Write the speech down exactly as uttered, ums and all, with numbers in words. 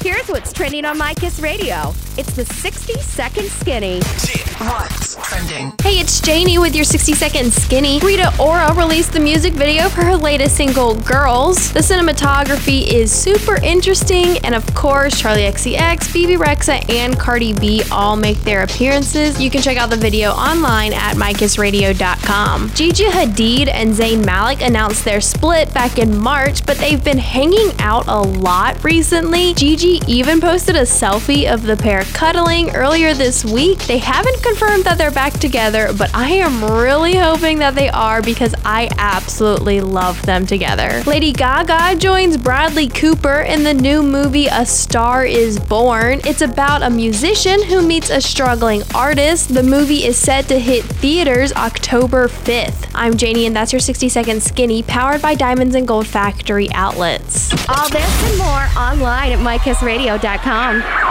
Here's what's trending on My Kiss Radio. It's the sixty second Skinny. What's trending? Hey, it's Janie with your sixty second Skinny. Rita Ora released the music video for her latest single, Girls. The cinematography is super interesting, and of course, Charli X C X, Bebe Rexha, and Cardi B all make their appearances. You can check out the video online at my kiss radio dot com. Gigi Hadid and Zayn Malik announced their split back in March, but they've been hanging out a lot recently. Gigi even posted a selfie of the pair cuddling earlier this week. They haven't confirmed that they're back together, but I am really hoping that they are because I absolutely love them together. Lady Gaga joins Bradley Cooper in the new movie A Star Is Born. It's about a musician who meets a struggling artist. The movie is set to hit theaters October fifth. I'm Janie, and that's your sixty second Skinny, powered by Diamonds and Gold Factory outlets. All this and more online at my kiss radio dot com.